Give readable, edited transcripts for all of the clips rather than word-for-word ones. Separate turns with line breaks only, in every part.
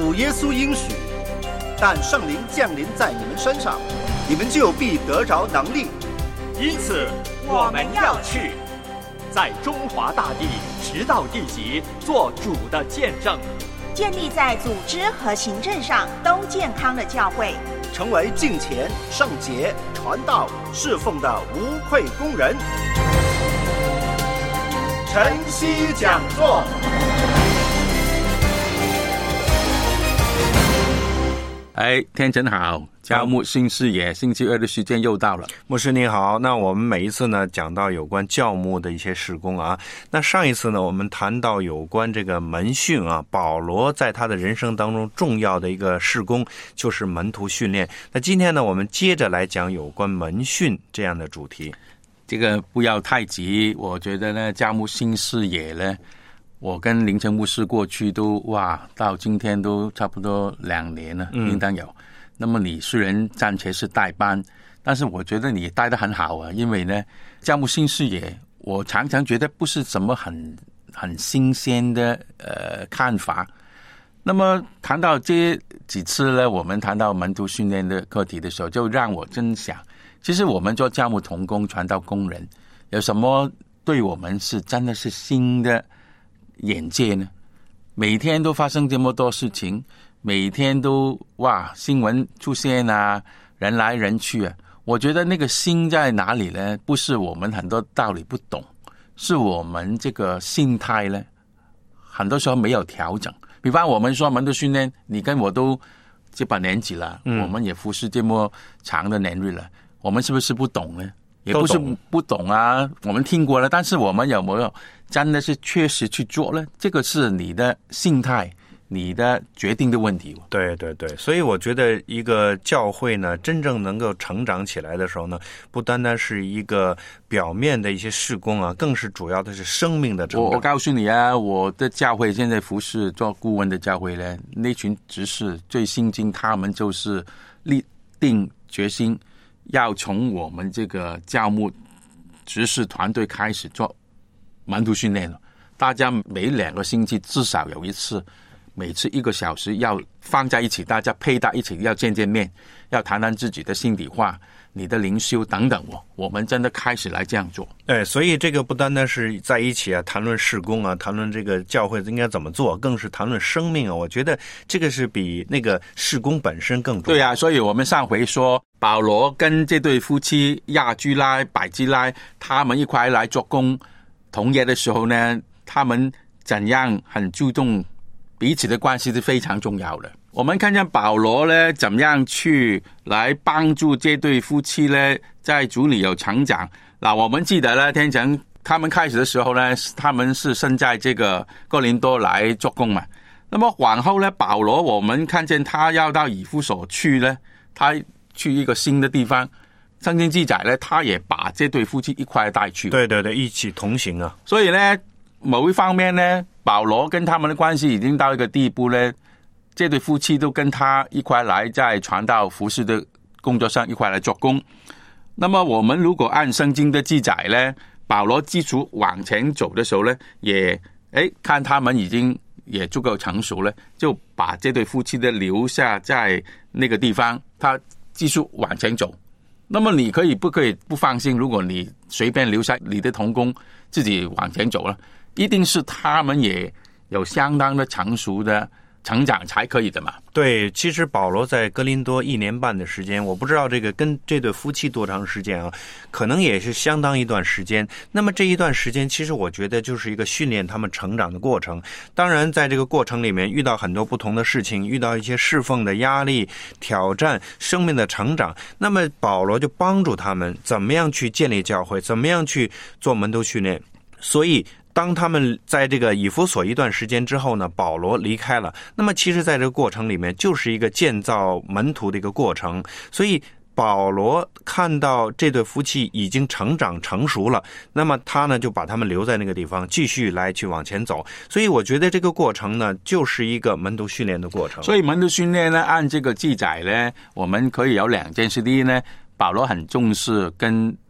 主耶稣应许，但圣灵降临在你们身上，你们就必得着能力。
因此我们要去，在中华大地直到地极做主的见证，
建立在组织和行政上都健康的教会，
成为敬虔、圣洁、传道、侍奉的无愧工人。晨曦讲座。
天真好，教牧新视野，星期二的时间又到了。
牧师你好，那我们每一次呢讲到有关教牧的一些事工啊，那上一次呢我们谈到有关这个门训啊，保罗在他的人生当中重要的一个事工就是门徒训练。那今天呢我们接着来讲有关门训这样的主题。
这个不要太急，我觉得呢教牧新视野呢，我跟凌晨牧师过去都到今天都差不多2年了，应当有。那么你虽然暂且是代班，但是我觉得你带得很好啊，因为呢教牧新视野我常常觉得不是什么很新鲜的看法。那么谈到这几次呢，我们谈到门徒训练的课题的时候，就让我真想，其实我们做教牧同工传道工人有什么对我们是真的是新的眼界呢？每天都发生这么多事情，每天都新闻出现啊，人来人去啊，我觉得那个心在哪里呢？不是我们很多道理不懂，是我们这个心态呢很多时候没有调整。比方我们说门徒训练，你跟我都这把年纪了，我们也服侍这么长的年日了，我们是不是不懂呢？也不是不懂啊，我们听过了，但是我们有没有真的是确实去做呢？这个是你的心态，你的决定的问题。
对对对，所以我觉得一个教会呢真正能够成长起来的时候呢，不单单是一个表面的一些事工啊，更是主要的是生命的成长。
我告诉你啊，我的教会现在服侍做顾问的教会呢，那群执事最心经，他们就是立定决心要从我们这个教牧执事团队开始做门徒训练了。大家每2个星期至少有一次，每次1个小时要放在一起，大家配搭一起，要见面，要谈谈自己的心里话，你的灵修等等。我们真的开始来这样做。
所以这个不单单是在一起啊，谈论事工啊，谈论这个教会应该怎么做，更是谈论生命啊。我觉得这个是比那个事工本身更重要。
对啊，所以我们上回说保罗跟这对夫妻亚居拉、百基拉他们一块来做工同业的时候呢，他们怎样很注重彼此的关系是非常重要的。我们看见保罗呢怎么样去来帮助这对夫妻呢在主里有成长。我们记得呢，天成他们开始的时候呢，他们是身在这个哥林多来做工嘛。那么往后呢，保罗我们看见他要到以弗所去呢，他去一个新的地方，圣经记载呢，他也把这对夫妻一块带去。
对对对，一起同行啊。
所以呢，某一方面呢，保罗跟他们的关系已经到一个地步呢，这对夫妻都跟他一块来在传道服事的工作上一块来做工。那么我们如果按圣经的记载呢，保罗基础往前走的时候呢，也看他们已经也足够成熟了，就把这对夫妻的留下在那个地方，他继续往前走。那么你不可以不放心，如果你随便留下你的同工自己往前走了，一定是他们也有相当的成熟的成长才可以的嘛。
对，其实保罗在哥林多1年半的时间，我不知道这个跟这对夫妻多长时间啊，可能也是相当一段时间。那么这一段时间其实我觉得就是一个训练他们成长的过程。当然在这个过程里面遇到很多不同的事情，遇到一些侍奉的压力、挑战、生命的成长，那么保罗就帮助他们怎么样去建立教会，怎么样去做门徒训练。所以当他们在这个以弗所一段时间之后呢，保罗离开了。那么其实在这个过程里面就是一个建造门徒的一个过程。所以保罗看到这对夫妻已经成长成熟了，那么他呢就把他们留在那个地方，继续来去往前走。所以我觉得这个过程呢就是一个门徒训练的过程。
所以门徒训练呢，按这个记载呢，我们可以有2件事。第一呢，保罗很重视跟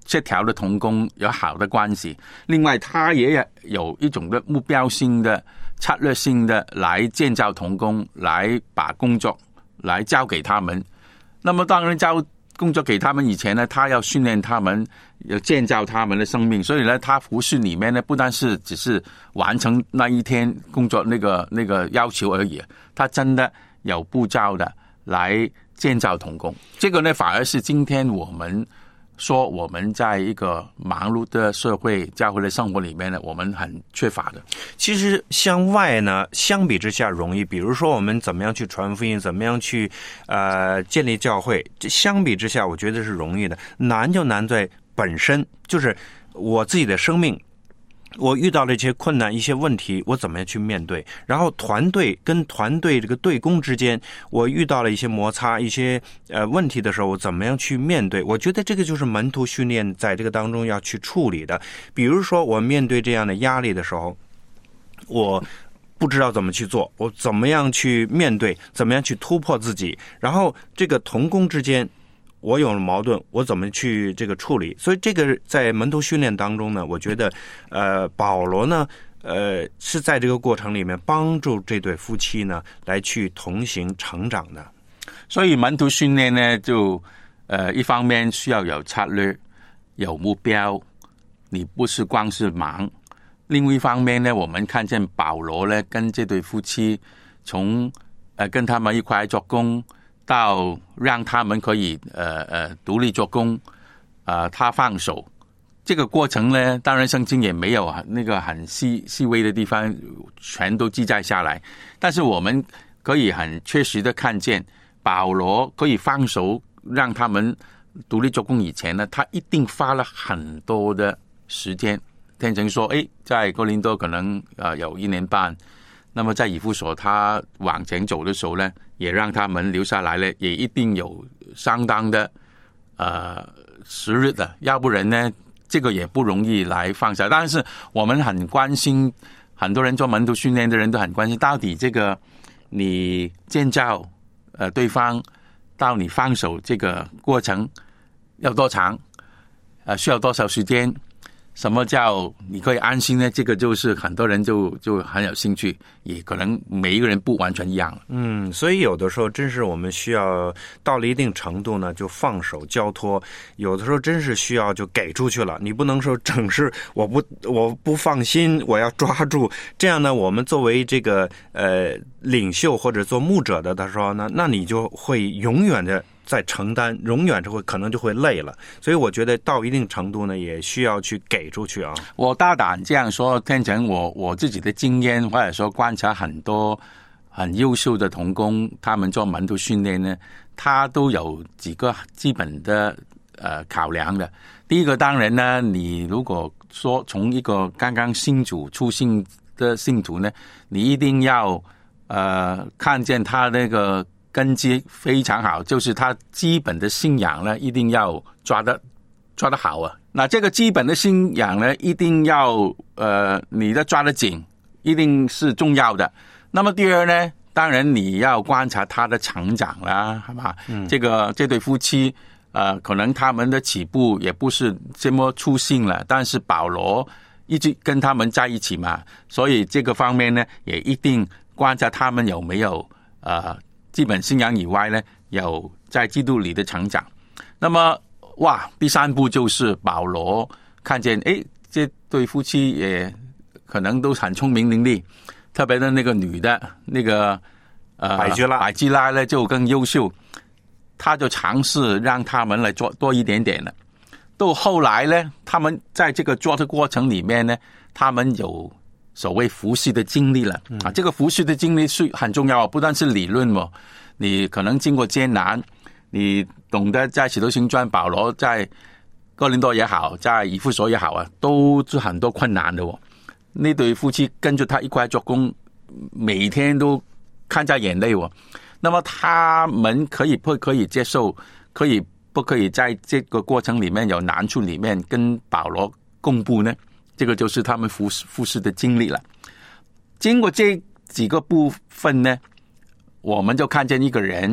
协调的同工有好的关系，另外他也有一种的目标性的策略性的来建造同工，来把工作来交给他们。那么当然交工作给他们以前呢，他要训练他们，要建造他们的生命，所以呢他服事里面呢不单是只是完成那一天工作那个要求而已，他真的有步骤的来建造同工。这个呢反而是今天我们说我们在一个忙碌的社会教会的生活里面呢，我们很缺乏的。
其实向外呢，相比之下容易，比如说我们怎么样去传福音，怎么样去建立教会，这相比之下我觉得是容易的。难就难在本身，就是我自己的生命，我遇到了一些困难、一些问题，我怎么样去面对？然后团队跟团队这个对攻之间，我遇到了一些摩擦、一些问题的时候，我怎么样去面对？我觉得这个就是门徒训练在这个当中要去处理的。比如说，我面对这样的压力的时候，我不知道怎么去做，我怎么样去面对，怎么样去突破自己？然后这个同工之间，我有了矛盾，我怎么去这个处理？所以这个在门徒训练当中呢，我觉得保罗呢是在这个过程里面帮助这对夫妻呢来去同行成长的。
所以门徒训练呢就一方面需要有策略，有目标，你不是光是忙。另外一方面呢，我们看见保罗呢跟这对夫妻从跟他们一块做工，到让他们可以独立做工，他放手，这个过程呢，当然圣经也没有那个很细微的地方全都记载下来，但是我们可以很确实的看见保罗可以放手让他们独立做工以前呢，他一定花了很多的时间。天成说在哥林多可能有1年半，那么在以弗所他往前走的时候呢，也让他们留下来了，也一定有相当的时日的，要不然呢这个也不容易来放下。但是我们很关心，很多人做门徒训练的人都很关心，到底这个你建造对方到你放手这个过程要多长，需要多少时间，什么叫你可以安心呢？这个就是很多人就很有兴趣，也可能每一个人不完全一样。
所以有的时候真是我们需要到了一定程度呢，就放手交托；有的时候真是需要就给出去了。你不能说整是我不放心，我要抓住。这样呢，我们作为这个领袖或者做牧者的时候呢，那你就会永远的在承担，永远可能就会累了。所以我觉得到一定程度呢，也需要去给出去啊。
我大胆这样说，天成我自己的经验，或者说观察很多很优秀的同工，他们做门徒训练呢，他都有几个基本的考量的。第一个当然呢，你如果说从一个刚刚信主初信的信徒呢，你一定要看见他那个根基非常好，就是他基本的信仰呢，一定要抓得好啊。那这个基本的信仰呢，一定要你的抓得紧，一定是重要的。那么第二呢，当然你要观察他的成长啦，好吧？这对夫妻可能他们的起步也不是这么出信了，但是保罗一直跟他们在一起嘛，所以这个方面呢，也一定观察他们有没有基本信仰以外呢，有在基督里的成长。那么第三步就是保罗看见这对夫妻也可能都很聪明伶俐，特别的那个女的那个
百基
拉呢就更优秀，他就尝试让他们来做多一点点了。到后来呢，他们在这个做的过程里面呢，他们有所谓服侍的经历了这个服侍的经历是很重要，不但是理论你可能经过艰难，你懂得在使徒行传保罗在哥林多也好，在以弗所也好都是很多困难的那对夫妻跟着他一块做工，每天都看在眼泪那么他们不可以接受，不可以在这个过程里面有难处里面跟保罗共步呢？这个就是他们服侍的经历了。经过这几个部分呢，我们就看见一个人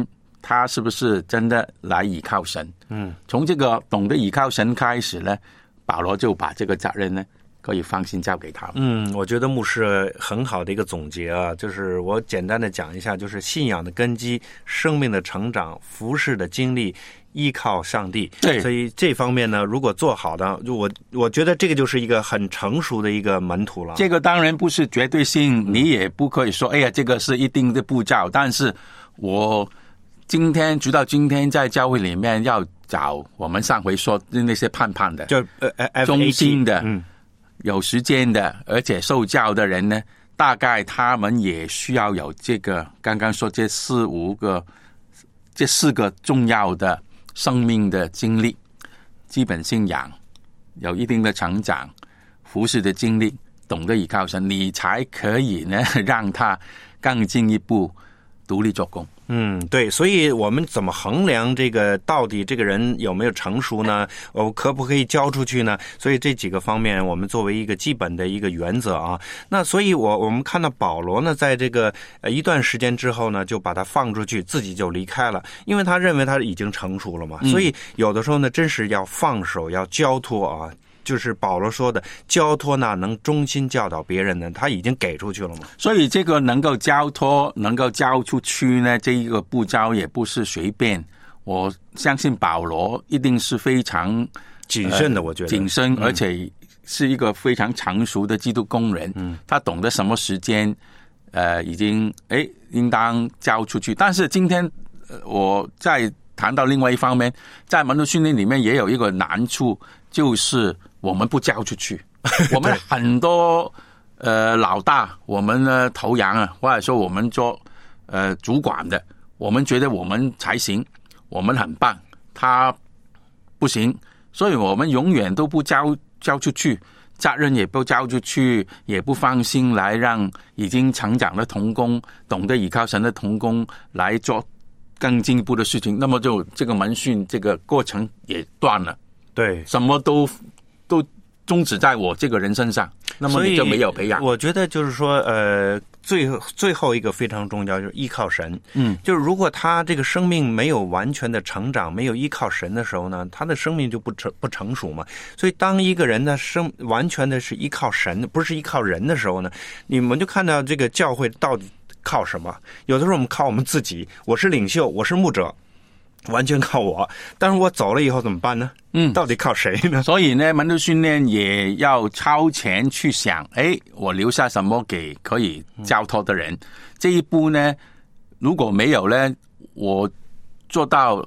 他是不是真的来倚靠神？从这个懂得倚靠神开始呢，保罗就把这个责任呢可以放心交给他。
我觉得牧师很好的一个总结啊，就是我简单的讲一下，就是信仰的根基、生命的成长、服事的经历，依靠上帝。
对，
所以这方面呢，如果做好的，我觉得这个就是一个很成熟的一个门徒了。
这个当然不是绝对性，你也不可以说，哎呀，这个是一定的步骤。但是我直到今天在教会里面要找我们上回说那些盼的，
就
忠心的，有时间的，而且受教的人呢，大概他们也需要有这个刚刚说这4个重要的生命的经历，基本信仰，有一定的成长，服事的经历，懂得倚靠神，你才可以呢让他更进一步独立做工。
对，所以我们怎么衡量这个到底这个人有没有成熟呢？可不可以交出去呢？所以这几个方面我们作为一个基本的一个原则啊。那所以我们看到保罗呢，在这个一段时间之后呢，就把他放出去，自己就离开了，因为他认为他已经成熟了嘛。所以有的时候呢，真是要放手，要交托啊。就是保罗说的，交托呢能忠心教导别人呢，他已经给出去了嘛。
所以这个能够交托，能够交出去呢，这一个步骤也不是随便。我相信保罗一定是非常
谨慎的，我觉得
谨慎，而且是一个非常成熟的基督工人。他懂得什么时间，已经应当交出去。但是今天我再谈到另外一方面，在门徒训练里面也有一个难处，就是我们不交出去。我们很多老大，我们呢头羊啊，或者说我们做主管的，我们觉得我们才行，我们很棒，他不行，所以我们永远都不交出去，责任也不交出去，也不放心来让已经成长的同工，懂得倚靠神的同工来做更进一步的事情，那么就这个门训这个过程也断了。
对，
什么都终止在我这个人身上，那么你就没有培养。
我觉得就是说，最后一个非常重要，就是依靠神。就是如果他这个生命没有完全的成长，没有依靠神的时候呢，他的生命就不成熟嘛。所以当一个人的完全的是依靠神，不是依靠人的时候呢，你们就看到这个教会到底靠什么？有的时候我们靠我们自己，我是领袖，我是牧者，完全靠我，但是我走了以后怎么办呢？到底靠谁呢？
所以呢，门徒训练也要超前去想，我留下什么给可以交托的人。这一步呢，如果没有呢，我做到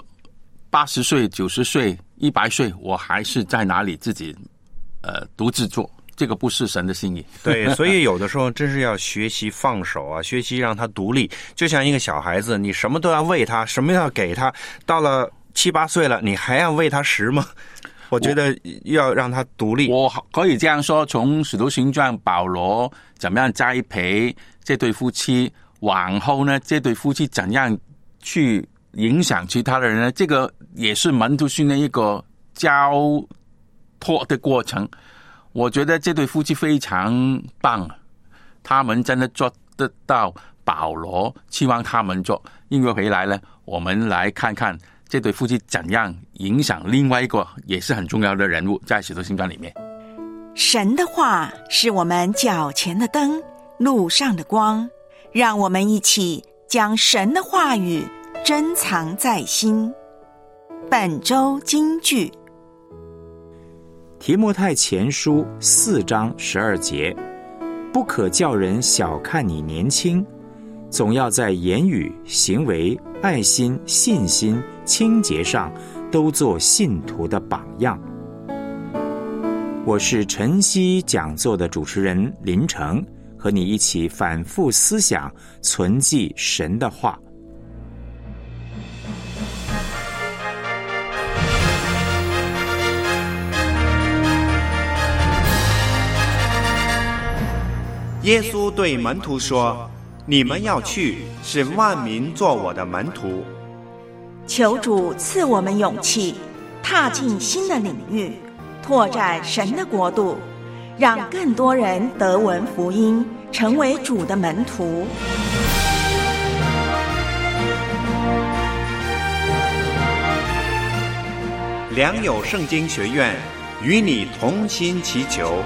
80岁、90岁、100岁，我还是在哪里自己独自做。这个不是神的心意。
对，所以有的时候真是要学习放手啊，学习让他独立。就像一个小孩子，你什么都要喂他，什么要给他，到了7、8岁了，你还要喂他食吗？我觉得要让他独立。
我可以这样说，从使徒行传保罗怎么样栽培这对夫妻，往后呢，这对夫妻怎样去影响其他的人呢？这个也是门徒训练一个交托的过程。我觉得这对夫妻非常棒，他们真的做得到保罗期望他们做。因为回来呢，我们来看看这对夫妻怎样影响另外一个也是很重要的人物，在使徒行传里面。
神的话是我们脚前的灯，路上的光，让我们一起将神的话语珍藏在心。本周金句，
提摩太前书4章12节，不可叫人小看你年轻，总要在言语、行为、爱心、信心、清洁上都做信徒的榜样。我是晨曦讲座的主持人林成，和你一起反复思想，存记神的话。
耶稣对门徒说：“你们要去，使万民做我的门徒。”
求主赐我们勇气，踏进新的领域，拓展神的国度，让更多人得闻福音，成为主的门徒。
良友圣经学院与你同心祈求。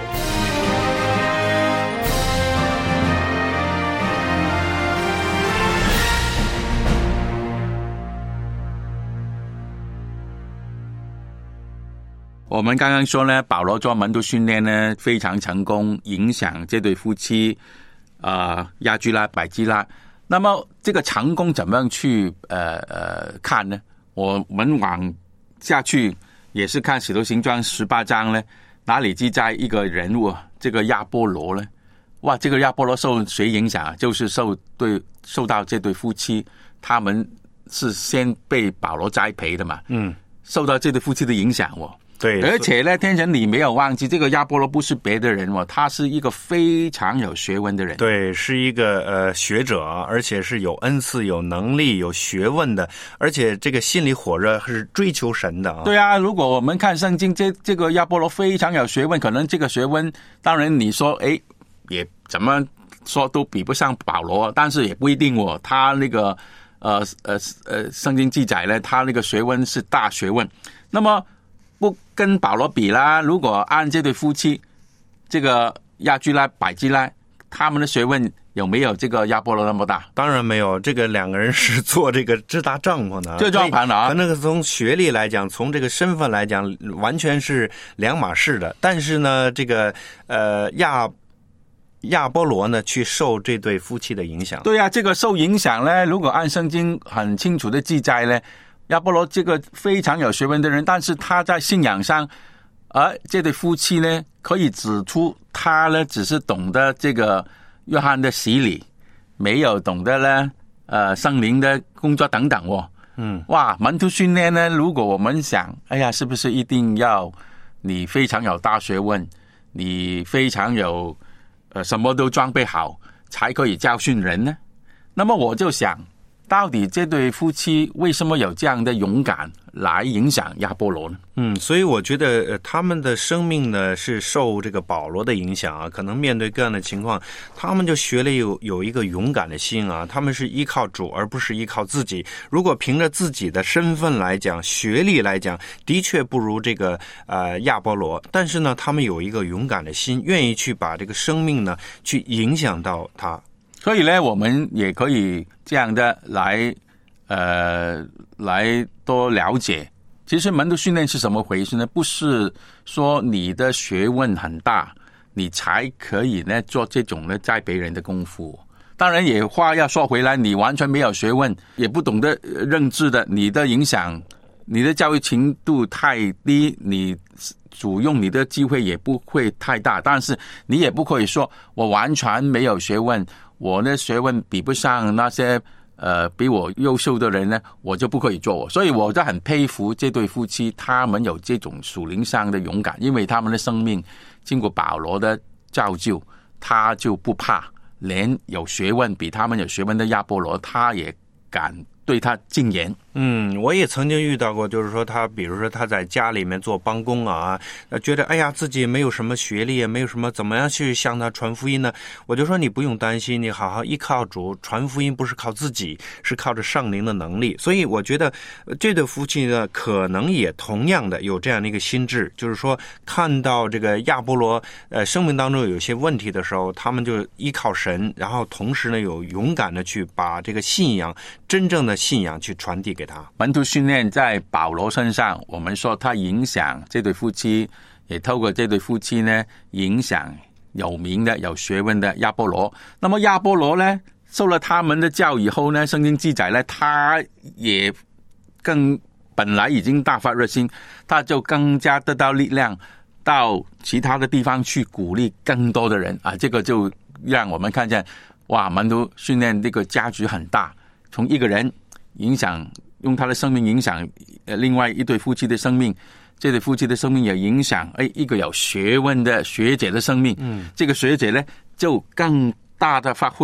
我们刚刚说呢，保罗做门徒训练呢非常成功，影响这对夫妻亚居拉、百基拉。那么这个成功怎么样去看呢？我们往下去也是看使徒行传18章呢，哪里记载一个人物，这个亚波罗呢？哇，这个亚波罗受谁影响啊？就是受到这对夫妻，他们是先被保罗栽培的嘛，受到这对夫妻的影响
对，
而且呢，天神你没有忘记，这个亚波罗不是别的人他是一个非常有学问的人。
对，是一个学者，而且是有恩赐、有能力、有学问的，而且这个心里火热，是追求神的啊。
对啊，如果我们看圣经，这个亚波罗非常有学问，可能这个学问，当然你说也怎么说都比不上保罗，但是也不一定他那个圣经记载呢，他那个学问是大学问，那么不跟保罗比啦。如果按这对夫妻，这个亚居拉、百基拉，他们的学问有没有这个亚波罗那么大？
当然没有，这个两个人是做这个支搭帐篷的，
这帐篷的啊。
那个从学历来讲，从这个身份来讲，完全是两码事的。但是呢，这个亚波罗呢，去受这对夫妻的影响。
对啊，这个受影响呢，如果按圣经很清楚的记载呢，亚波罗这个非常有学问的人，但是他在信仰上，这对夫妻呢，可以指出他呢只是懂得这个约翰的洗礼，没有懂得呢圣灵的工作等等哇，门徒训练呢，如果我们想，是不是一定要你非常有大学问，你非常有什么都装备好，才可以教训人呢？那么我就想，到底这对夫妻为什么有这样的勇敢来影响亚波罗呢？
所以我觉得他们的生命呢是受这个保罗的影响啊，可能面对各样的情况，他们就学了有一个勇敢的心啊，他们是依靠主而不是依靠自己。如果凭着自己的身份来讲，学历来讲，的确不如这个亚波罗，但是呢，他们有一个勇敢的心，愿意去把这个生命呢去影响到他。
所以呢，我们也可以这样的来多了解，其实门徒训练是什么回事呢？不是说你的学问很大，你才可以呢做这种呢栽培人的功夫。当然也话要说回来，你完全没有学问，也不懂得认知的，你的影响，你的教育程度太低，你主用你的机会也不会太大。但是你也不可以说我完全没有学问，我的学问比不上那些比我优秀的人呢，我就不可以做。所以我就很佩服这对夫妻，他们有这种属灵上的勇敢，因为他们的生命经过保罗的造就，他就不怕，连有学问比他们有学问的亚波罗，他也敢对他进言。
我也曾经遇到过，就是说他比如说他在家里面做帮工啊，觉得自己没有什么学历，也没有什么，怎么样去向他传福音呢？我就说你不用担心，你好好依靠主，传福音不是靠自己，是靠着圣灵的能力。所以我觉得这对夫妻呢，可能也同样的有这样的一个心智，就是说看到这个亚波罗生命当中有些问题的时候，他们就依靠神，然后同时呢有勇敢的去把这个信仰，真正的信仰去传递给他。
门徒训练在保罗身上，我们说他影响这对夫妻，也透过这对夫妻呢影响有名的有学问的亚波罗。那么亚波罗呢受了他们的教以后呢，圣经记载呢，他也本来已经大发热心，他就更加得到力量，到其他的地方去鼓励更多的人这个就让我们看见哇，门徒训练这个家局很大，从一个人影响，用他的生命影响另外一对夫妻的生命，这对夫妻的生命也影响一个有学问的学姐的生命，这个学姐呢就更大的发挥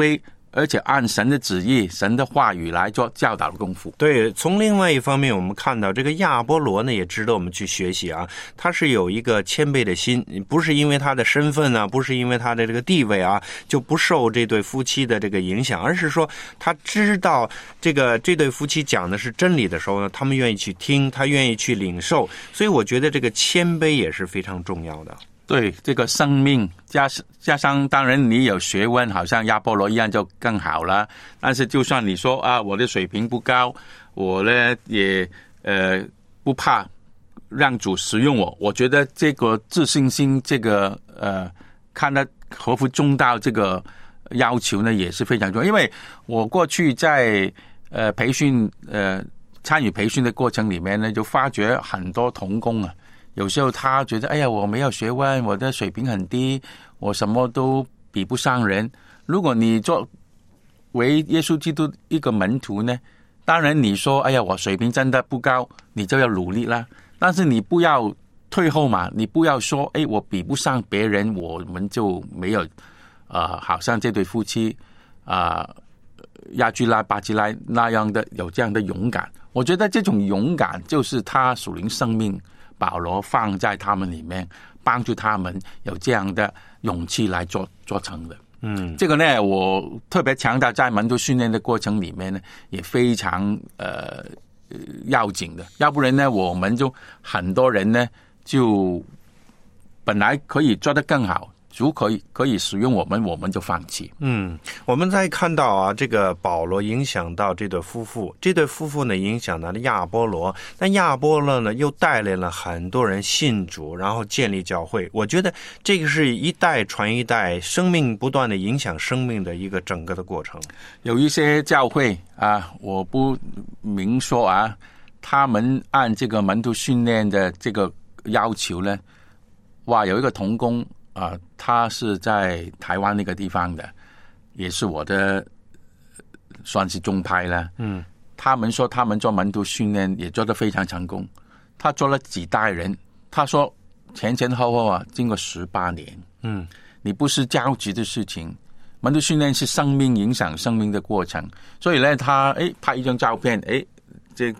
而且按神的旨意、神的话语来做教导的功夫。
对，从另外一方面，我们看到这个亚波罗呢，也值得我们去学习啊。他是有一个谦卑的心，不是因为他的身份啊，不是因为他的这个地位啊，就不受这对夫妻的这个影响，而是说他知道这对夫妻讲的是真理的时候呢，他们愿意去听，他愿意去领受。所以我觉得这个谦卑也是非常重要的。
对，这个生命加上当然你有学问，好像亚波罗一样就更好了。但是就算你说啊，我的水平不高，我呢也不怕让主使用我。我觉得这个自信心，这个看得合乎中道这个要求呢，也是非常重要。因为我过去在培训参与培训的过程里面呢，就发觉很多同工啊。有时候他觉得，哎呀，我没有学问，我的水平很低，我什么都比不上人。如果你作为耶稣基督一个门徒呢，当然你说，哎呀，我水平真的不高，你就要努力啦。但是你不要退后嘛，你不要说，哎，我比不上别人，我们就没有好像这对夫妻亚居拉、巴基拉那样的有这样的勇敢。我觉得这种勇敢就是他属灵生命。保罗放在他们里面，帮助他们有这样的勇气来做成的。这个呢，我特别强调，在门徒训练的过程里面呢，也非常要紧的。要不然呢，我们就很多人呢，就本来可以做得更好，主可以使用我们就放弃。
我们再看到啊，这个保罗影响到这对夫妇，这对夫妇呢影响到了亚波罗，但亚波罗呢又带领了很多人信主，然后建立教会。我觉得这个是一代传一代，生命不断的影响生命的一个整个的过程。
有一些教会啊，我不明说啊，他们按这个门徒训练的这个要求呢，哇，有一个同工。他是在台湾那个地方的，也是我的算是宗派了。他们说他们做门徒训练也做得非常成功，他做了几代人，他说前后后啊，经过18年。你不是着急的事情，门徒训练是生命影响生命的过程，所以呢，他拍一张照片，这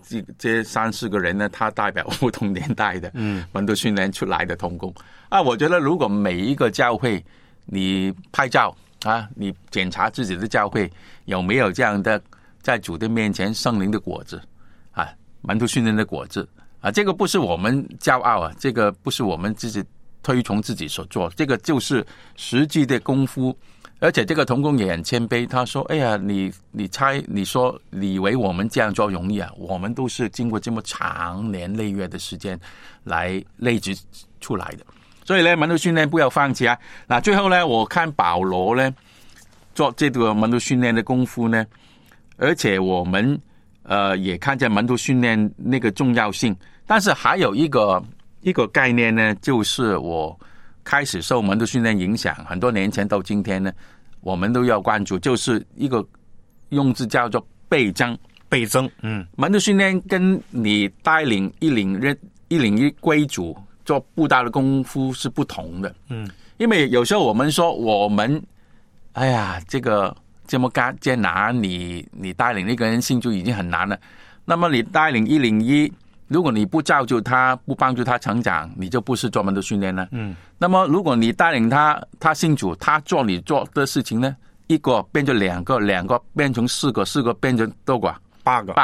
3-4个人呢，他代表不同年代的门徒训练出来的同工啊。我觉得如果每一个教会你拍照啊，你检查自己的教会有没有这样的在主的面前圣灵的果子啊，门徒训练的果子啊，这个不是我们骄傲啊，这个不是我们自己推崇自己所做，这个就是实际的功夫。而且这个同工也很谦卑，他说：“哎呀，你说你以为我们这样做容易啊？我们都是经过这么长年累月的时间来累积出来的。所以呢，门徒训练不要放弃啊！那最后呢，我看保罗呢做这个门徒训练的功夫呢，而且我们也看见门徒训练那个重要性。但是还有一个概念呢，就是我开始受门徒训练影响，很多年前到今天呢，我们都要关注，就是一个用字叫做倍增。门徒训练跟你带领一领一归主做布道的功夫是不同的。因为有时候我们说哎呀，这个这么艰难，你带领一个人信主已经很难了，那么你带领101，如果你不造就他，不帮助他成长，你就不是做门徒训练了。那么如果你带领他信主，他做你做的事情呢，1个变成2个，2个变成4个，4个变成多个，8个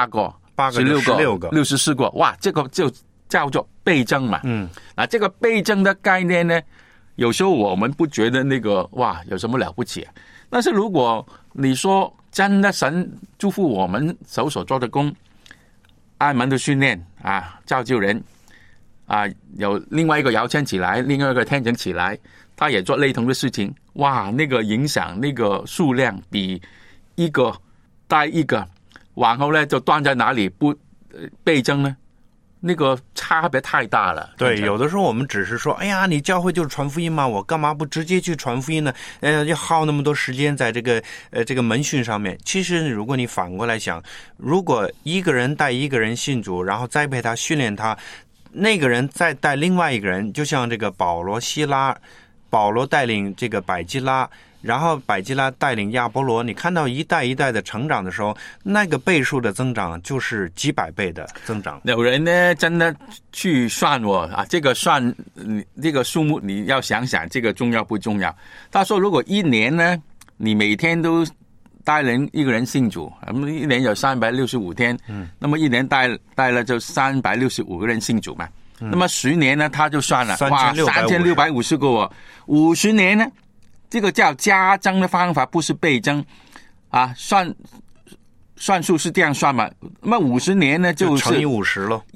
，16个，64个，哇，这个就叫做倍增嘛。这个倍增的概念呢，有时候我们不觉得那个哇有什么了不起啊，但是如果你说真的神祝福我们手所做的工，按门徒训练啊，造就人啊，有另外一个摇签起来，另外一个天成起来，他也做类同的事情，哇，那个影响那个数量比一个带一个，往后呢就断在哪里不倍增呢？那个差别太大了。
对，有的时候我们只是说，哎呀，你教会就是传福音嘛，我干嘛不直接去传福音呢？要耗那么多时间在这个门训上面。其实如果你反过来想，如果一个人带一个人信主，然后栽培他、训练他，那个人再带另外一个人，就像这个保罗带领这个百基拉， 然后百基拉带领亚波罗，你看到一代一代的成长的时候，那个倍数的增长就是几百倍的增长。
有人呢真的去算这个算这个数目，你要想想这个重要不重要？他说如果一年呢，你每天都带人一个人信主，一年有365天，那么一年带了就365个人信主嘛。那么10年呢，他就算了，哇，3650个50年呢，这个叫加增的方法，不是倍增啊。算数是这样算嘛？那么50年呢，就是
乘以50了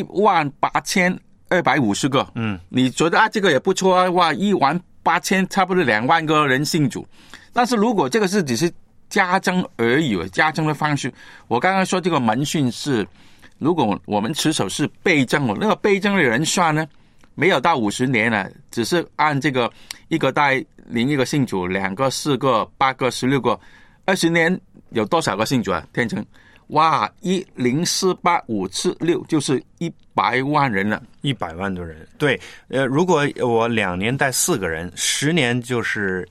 ，18250个。你觉得这个也不错啊，哇，18000差不多2万个人信主。但是如果这个是只是加增而已，加增的方式，我刚刚说这个门训是，如果我们持守是倍增，那个倍增的人算呢，没有到50年了，只是按这个一个带领一个信主，2个、4个、8个、16个，20年有多少个信主啊？天成，哇，10485次6就是100万人了
，100万多人。对，如果我2年带4个人，10年就是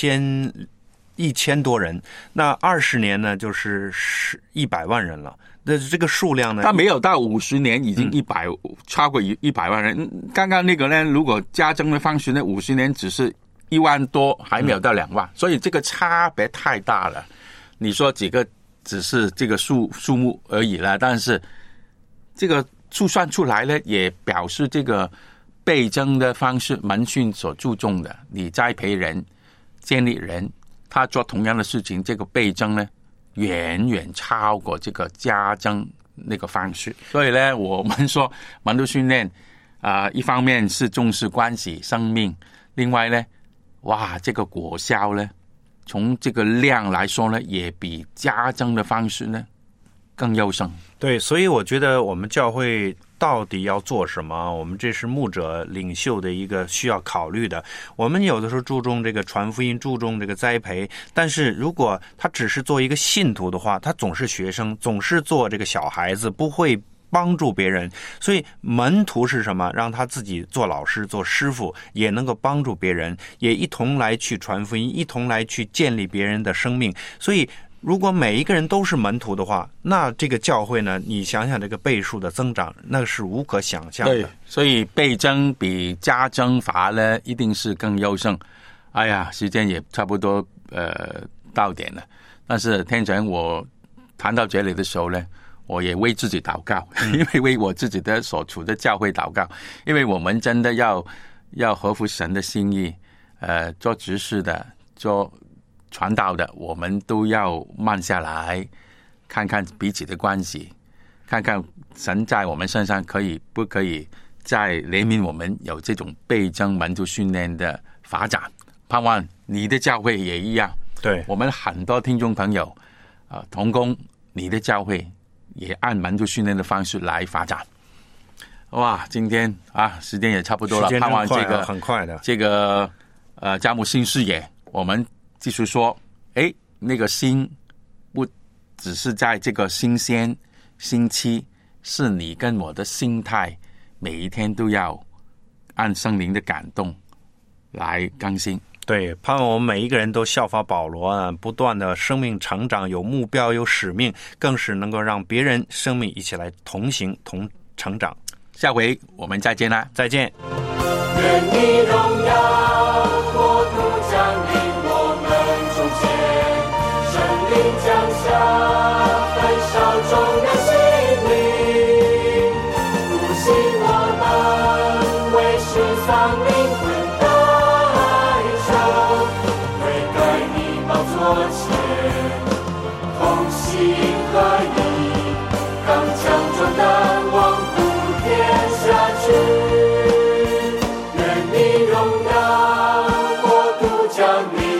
1000多人，那20年呢就是100万人了。那这个数量呢？
他没有到50年已经超过100万人。刚刚那个呢，如果加增的方式呢，50年只是1万多，还没有到2万，所以这个差别太大了。你说几个只是这个数目而已了，但是这个数算出来呢，也表示这个倍增的方式，门训所注重的，你栽培人、建立人，他做同样的事情，这个倍增呢，远远超过这个加增那个方式。所以呢，我们说门徒训练一方面是重视关系生命，另外呢，哇，这个果效呢，从这个量来说呢，也比加增的方式呢更优胜。
对，所以我觉得我们教会到底要做什么，我们这是牧者领袖的一个需要考虑的。我们有的时候注重这个传福音，注重这个栽培，但是如果他只是做一个信徒的话，他总是学生，总是做这个小孩子，不会帮助别人。所以门徒是什么？让他自己做老师、做师傅，也能够帮助别人，也一同来去传福音，一同来去建立别人的生命。所以如果每一个人都是门徒的话，那这个教会呢，你想想这个倍数的增长，那是无可想象的。
对，所以倍增比加增法呢，一定是更优胜。哎呀，时间也差不多到点了。但是天成，我谈到这里的时候呢，我也为自己祷告，因为为我自己的所处的教会祷告，因为我们真的要合乎神的心意，做执事的，做传道的，我们都要慢下来，看看彼此的关系，看看神在我们身上不可以再怜悯我们有这种倍增门徒训练的发展。盼望你的教会也一样。
对，
我们很多听众朋友同工，你的教会也按门徒训练的方式来发展。哇，今天时间也差不多了，盼望这个
很快的
这个加牧新视野，我们继续说，那个新不只是在这个新鲜新期，是你跟我的心态，每一天都要按圣灵的感动来更新。
对，盼望我们每一个人都效法保罗啊，不断的生命成长，有目标，有使命，更是能够让别人生命一起来同行同成长。
下回我们再见啦，
再见。
愿你荣耀国度降临我们中间，圣灵降下焚烧众人心灵，复兴我们为世丧灵魂代求，悔改你宝座前，同心合一，刚强壮胆往普天下去。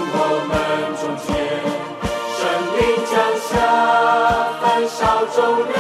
众人